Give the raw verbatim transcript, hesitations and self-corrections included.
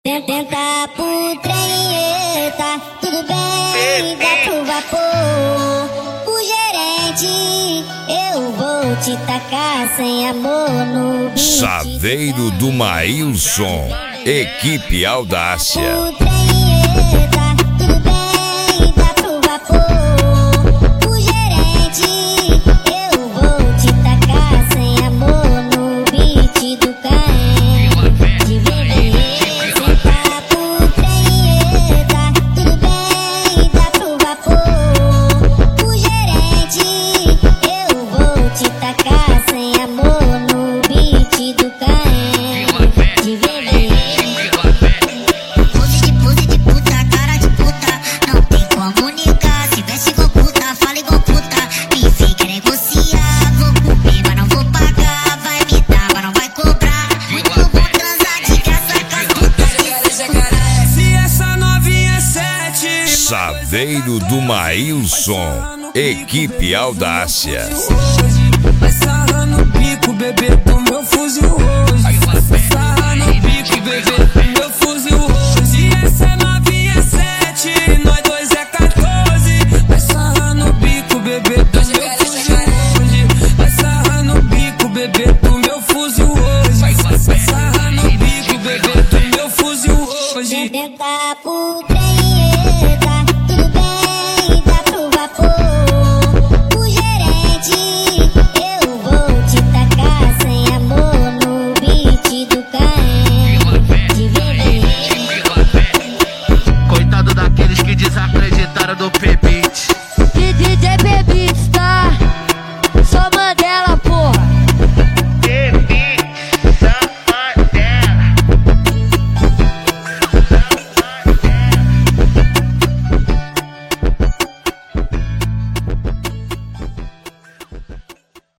Tenta pro trem, eita, tudo bem, dá pro vapor. O gerente, eu vou te tacar sem amor no beat. Chaveiro do Maílson, equipe Audácia. O trem, eita, tudo bem, dá pro vapor. O gerente, eu vou te tacar sem amor no beat do Caem. De viver. Chaveiro do Maílson, equipe Audácia. Vai sarrar no bico, bebê, do meu fuzil hoje. Vai sarrar no bico, bebê, do meu fuzil hoje. E essa é novinha sete, nós dois é quatorze. Vai sarrar no bico, bebê, do meu fuzil hoje. Vai sarrar no bico, bebê, do meu fuzil hoje. Vai sarrar no bico, bebê, do meu fuzil hoje. Tenta pro